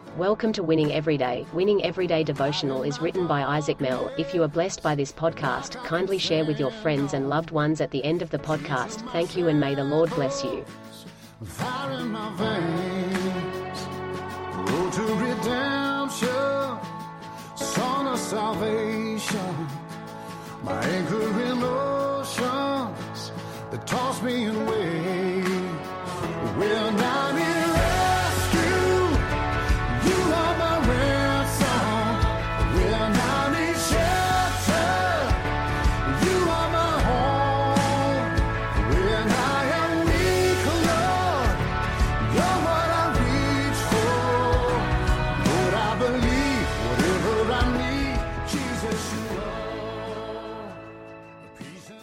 Welcome to Winning Everyday. Winning Everyday devotional is written by Isaac Mell. If you are blessed by this podcast, kindly share with your friends and loved ones at the end of the podcast. Thank you and may the Lord bless you. Fire in my veins, road to redemption, song of salvation, my anchor in oceans that toss me away. When I'm in rescue, you are my ransom. When I'm in shelter, you are my home. When I am weak, Lord, you're what I reach for. Lord, I believe whatever I need, Jesus, you are. Peace in the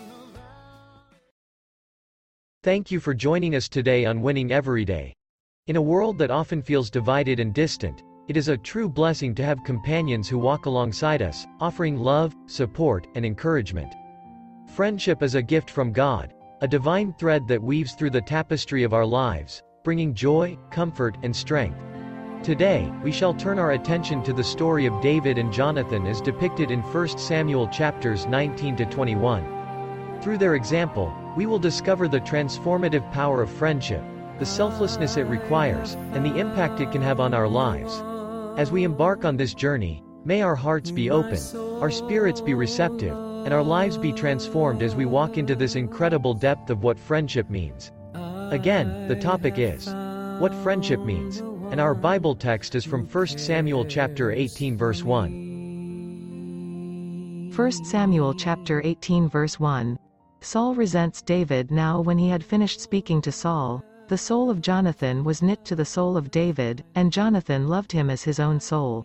Thank you for joining us today on Winning Everyday. In a world that often feels divided and distant, it is a true blessing to have companions who walk alongside us, offering love, support, and encouragement. Friendship is a gift from God, a divine thread that weaves through the tapestry of our lives, bringing joy, comfort, and strength. Today, we shall turn our attention to the story of David and Jonathan as depicted in 1 Samuel chapters 19 to 21. Through their example, we will discover the transformative power of friendship, the selflessness it requires, and the impact it can have on our lives. As we embark on this journey, may our hearts be open, our spirits be receptive, and our lives be transformed as we walk into this incredible depth of what friendship means. Again, the topic is what friendship means, and our Bible text is from 1 Samuel chapter 18 verse 1. 1 Samuel chapter 18 verse 1. Saul resents David. Now when he had finished speaking to Saul, the soul of Jonathan was knit to the soul of David, and Jonathan loved him as his own soul.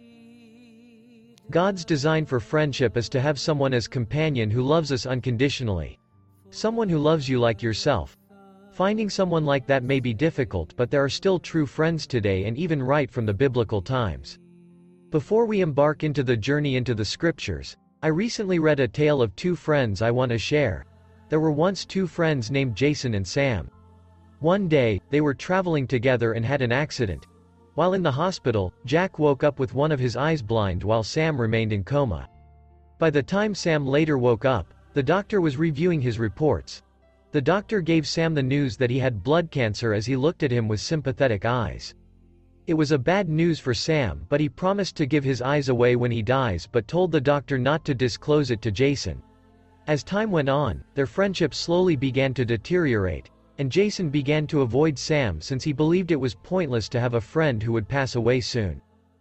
God's design for friendship is to have someone as companion who loves us unconditionally. Someone who loves you like yourself. Finding someone like that may be difficult, but there are still true friends today and even right from the biblical times. Before we embark into the journey into the scriptures, I recently read a tale of two friends I want to share. There were once two friends named Jason and Sam. One day, they were traveling together and had an accident. While in the hospital, Jack woke up with one of his eyes blind while Sam remained in coma. By the time Sam later woke up, the doctor was reviewing his reports. The doctor gave Sam the news that he had blood cancer as he looked at him with sympathetic eyes. It was a bad news for Sam, but he promised to give his eyes away when he dies but told the doctor not to disclose it to Jason. As time went on, their friendship slowly began to deteriorate, and Jason began to avoid Sam since he believed it was pointless to have a friend who would pass away soon.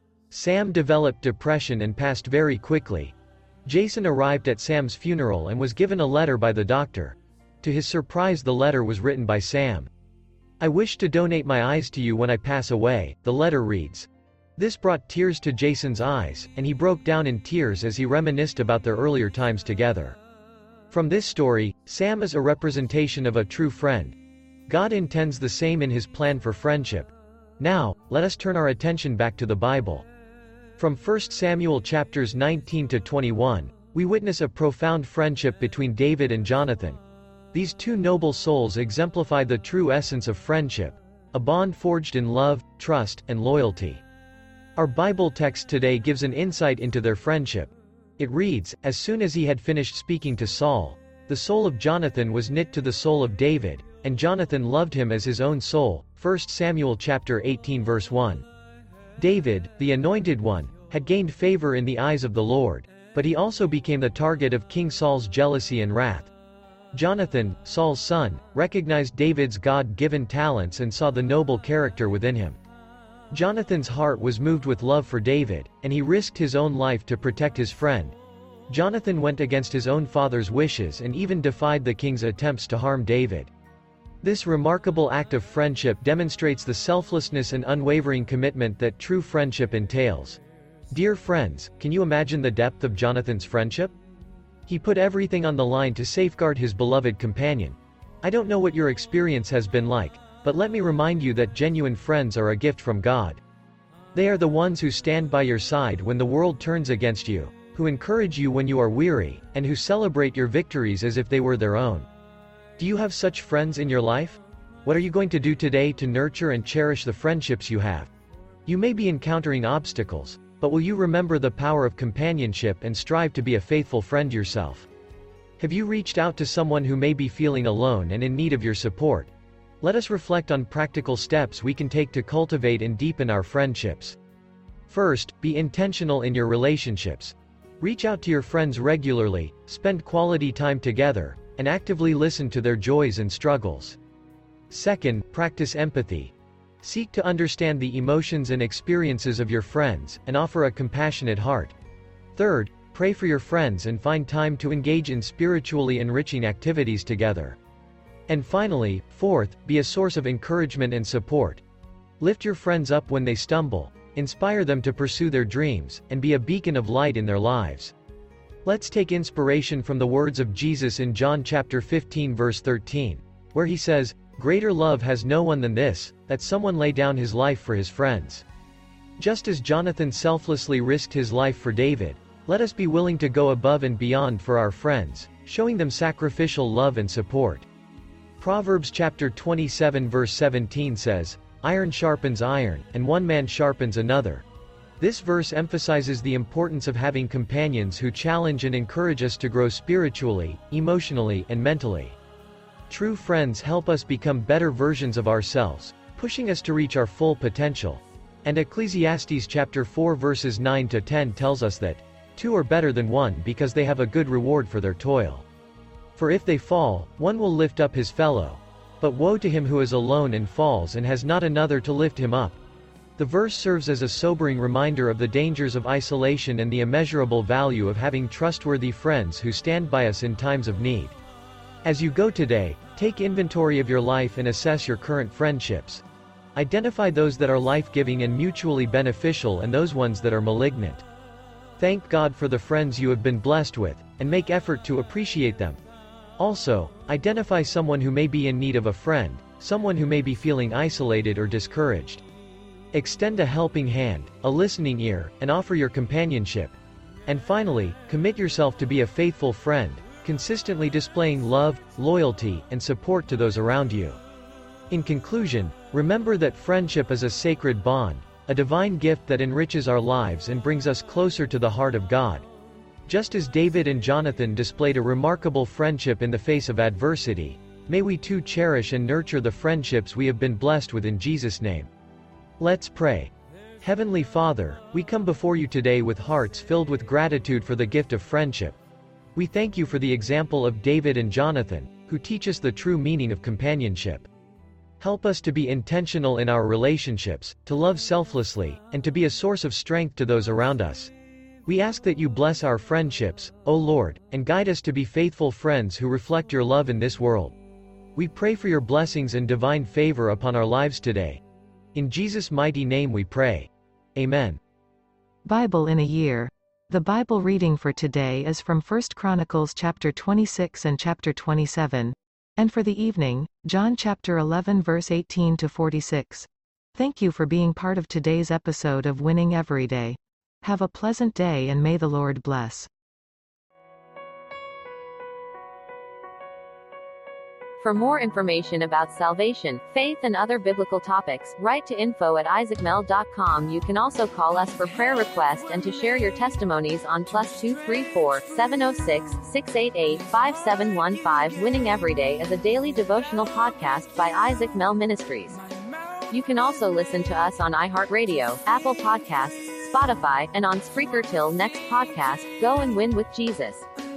Sam developed depression and passed very quickly. Jason arrived at Sam's funeral and was given a letter by the doctor. To his surprise, the letter was written by Sam. "I wish to donate my eyes to you when I pass away," the letter reads. This brought tears to Jason's eyes, and he broke down in tears as he reminisced about their earlier times together. From this story, Sam is a representation of a true friend. God intends the same in his plan for friendship. Now, let us turn our attention back to the Bible. From 1 Samuel chapters 19 to 21, we witness a profound friendship between David and Jonathan. These two noble souls exemplify the true essence of friendship, a bond forged in love, trust, and loyalty. Our Bible text today gives an insight into their friendship. It reads, "As soon as he had finished speaking to Saul, the soul of Jonathan was knit to the soul of David, and Jonathan loved him as his own soul." 1 Samuel chapter 18 verse 1. David, the anointed one, had gained favor in the eyes of the Lord, but he also became the target of King Saul's jealousy and wrath. Jonathan, Saul's son, recognized David's God-given talents and saw the noble character within him. Jonathan's heart was moved with love for David, and he risked his own life to protect his friend. Jonathan went against his own father's wishes and even defied the king's attempts to harm David. This remarkable act of friendship demonstrates the selflessness and unwavering commitment that true friendship entails. Dear friends, can you imagine the depth of Jonathan's friendship? He put everything on the line to safeguard his beloved companion. I don't know what your experience has been like, but let me remind you that genuine friends are a gift from God. They are the ones who stand by your side when the world turns against you, who encourage you when you are weary, and who celebrate your victories as if they were their own. Do you have such friends in your life? What are you going to do today to nurture and cherish the friendships you have? You may be encountering obstacles, but will you remember the power of companionship and strive to be a faithful friend yourself? Have you reached out to someone who may be feeling alone and in need of your support? Let us reflect on practical steps we can take to cultivate and deepen our friendships. First, be intentional in your relationships. Reach out to your friends regularly, spend quality time together, and actively listen to their joys and struggles. Second, practice empathy. Seek to understand the emotions and experiences of your friends, and offer a compassionate heart. Third, pray for your friends and find time to engage in spiritually enriching activities together. And finally, fourth, be a source of encouragement and support. Lift your friends up when they stumble, inspire them to pursue their dreams, and be a beacon of light in their lives. Let's take inspiration from the words of Jesus in John chapter 15 verse 13, where he says, "Greater love has no one than this, that someone lay down his life for his friends." Just as Jonathan selflessly risked his life for David, let us be willing to go above and beyond for our friends, showing them sacrificial love and support. Proverbs chapter 27 verse 17 says, "Iron sharpens iron, and one man sharpens another." This verse emphasizes the importance of having companions who challenge and encourage us to grow spiritually, emotionally, and mentally. True friends help us become better versions of ourselves, pushing us to reach our full potential. And Ecclesiastes chapter 4 verses 9 to 10 tells us that, "Two are better than one because they have a good reward for their toil. For if they fall, one will lift up his fellow. But woe to him who is alone and falls and has not another to lift him up." The verse serves as a sobering reminder of the dangers of isolation and the immeasurable value of having trustworthy friends who stand by us in times of need. As you go today, take inventory of your life and assess your current friendships. Identify those that are life-giving and mutually beneficial and those ones that are malignant. Thank God for the friends you have been blessed with, and make effort to appreciate them. Also, identify someone who may be in need of a friend, someone who may be feeling isolated or discouraged. Extend a helping hand, a listening ear, and offer your companionship. And finally, commit yourself to be a faithful friend, consistently displaying love, loyalty, and support to those around you. In conclusion, remember that friendship is a sacred bond, a divine gift that enriches our lives and brings us closer to the heart of God. Just as David and Jonathan displayed a remarkable friendship in the face of adversity, may we too cherish and nurture the friendships we have been blessed with in Jesus' name. Let's pray. Heavenly Father, we come before you today with hearts filled with gratitude for the gift of friendship. We thank you for the example of David and Jonathan, who teach us the true meaning of companionship. Help us to be intentional in our relationships, to love selflessly, and to be a source of strength to those around us. We ask that you bless our friendships, O Lord, and guide us to be faithful friends who reflect your love in this world. We pray for your blessings and divine favor upon our lives today. In Jesus' mighty name we pray. Amen. Bible in a year. The Bible reading for today is from 1 Chronicles chapter 26 and chapter 27. And for the evening, John chapter 11 verse 18 to 46. Thank you for being part of today's episode of Winning Every Day. Have a pleasant day and may the Lord bless. For more information about salvation, faith and other biblical topics, write to info@isaacmel.com. You can also call us for prayer requests and to share your testimonies on +234 706 688 5715. Winning Every Day is a daily devotional podcast by Isaac Mel Ministries. You can also listen to us on iHeartRadio, Apple Podcasts, Spotify, and on Spreaker. Till next podcast, go and win with Jesus.